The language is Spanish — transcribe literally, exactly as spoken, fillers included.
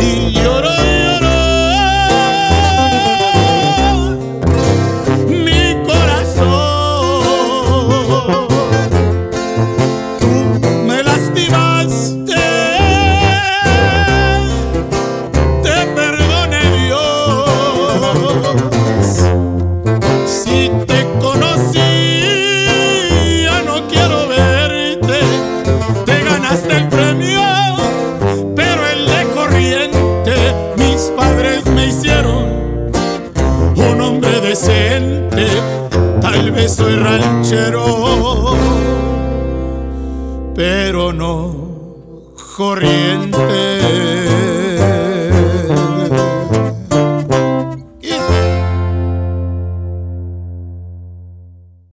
y lloró, lloró mi corazón. Tú me lastimaste, te perdone Dios. Si te conocí, ya no quiero verte. Te ganaste el premio, pero el de corriente. Mis padres me hicieron un hombre decente. Tal vez soy ranchero, pero no corriente.